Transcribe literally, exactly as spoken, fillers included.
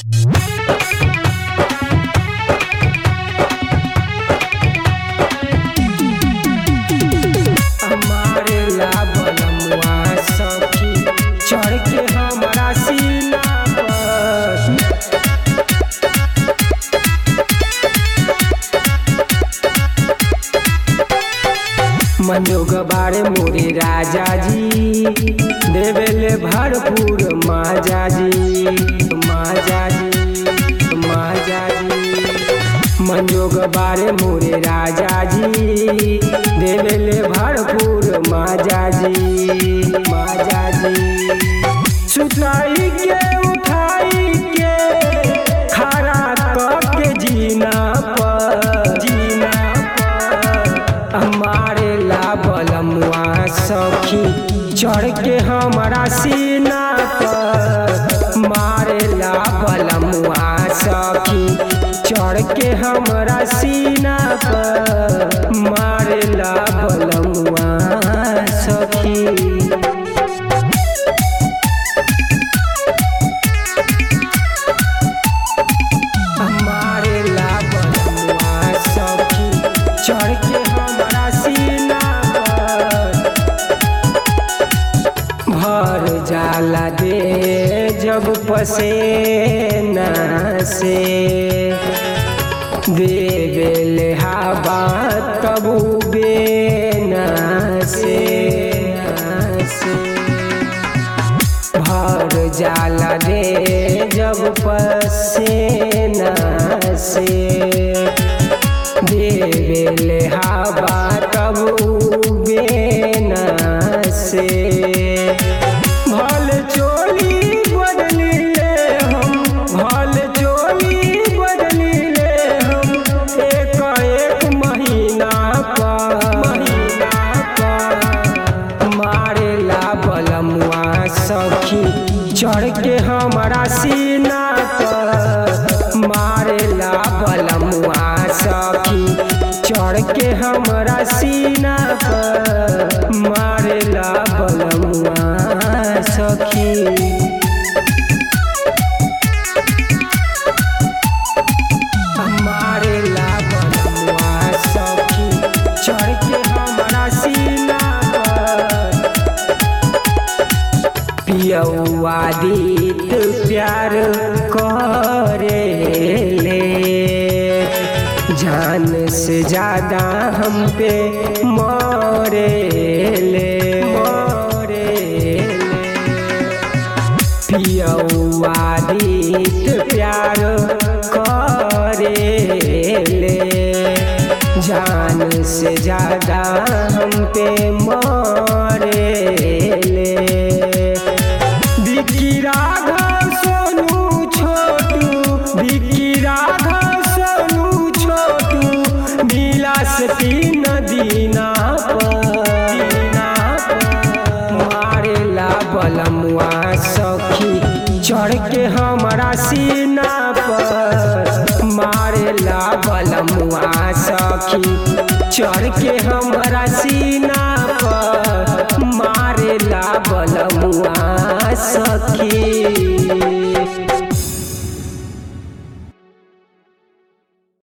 हमारे ला बलमुआ सखी चढ़ के हमरा सीना पर। मनोग बारे मोरे राजा जी देवेले भरपूर माजा जी माजा जी माजा जी। मनोग बारे मोरे राजा जी देवेले भरपूर माजा जी माजा जी। सुताई के उठाई के खड़ा के जीना पर जीना पर। हमारे ला बलमुआ सखी चढ़ के हमारा सीना पर। मारे ला बलमुआ सखी चढ़ के हमारा सीना पर। मारे ला बलमुआ सखी। हमारे ला बलमुआ सखी चढ़ के हमारा सीना पर। भर जाला दे जब पसेना से देवेले हवा तब बेना से भर जाला दे जब पसेना से देवेले हवा तब बेना से। भल चोली बदली ले हम भल चोली बदली ले हम एक एक महीना पर महीना पर। मारे ला बलमुआ सखी चढ़ के हमारा सीना पर। मारे ला बलमुआ सखी चढ़ के हमारा सीना पर। मारे ला बलमुआ सखी। हमारे ला बलमुआ सखी चढ़ के हमारा सीना पर। पियौआ दीत प्यार करे ले जान से ज्यादा हम पे मोरे ले मोरे ले। पियौआ दीत प्यार करे ले जान से ज्यादा हम पे मोरे ले। बिक्की राघव सोनू छोटू बिक्की राघव सोनू छोटू बिलास तीन दीना पर। मारे ला बलमुआ सखी चढ़ के हमारा सीना पर। मारे ला बलमुआ सखी चढ़ के हमारा सीना पर। मारे ला बलमुआ सखी।